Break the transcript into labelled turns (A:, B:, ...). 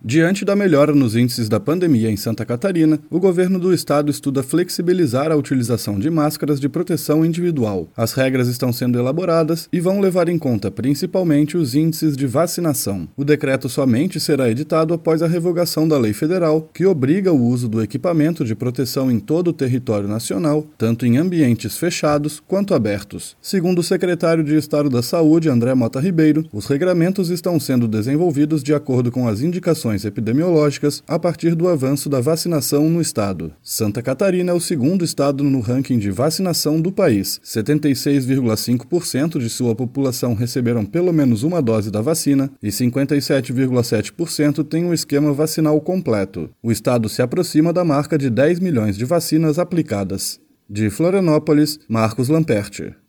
A: Diante da melhora nos índices da pandemia em Santa Catarina, o governo do estado estuda flexibilizar a utilização de máscaras de proteção individual. As regras estão sendo elaboradas e vão levar em conta principalmente os índices de vacinação. O decreto somente será editado após a revogação da lei federal, que obriga o uso do equipamento de proteção em todo o território nacional, tanto em ambientes fechados quanto abertos. Segundo o secretário de Estado da Saúde, André Mota Ribeiro, os regramentos estão sendo desenvolvidos de acordo com as indicações epidemiológicas a partir do avanço da vacinação no estado. Santa Catarina é o segundo estado no ranking de vacinação do país. 76,5% de sua população receberam pelo menos uma dose da vacina e 57,7% têm um esquema vacinal completo. O estado se aproxima da marca de 10 milhões de vacinas aplicadas. De Florianópolis, Marcos Lamperti.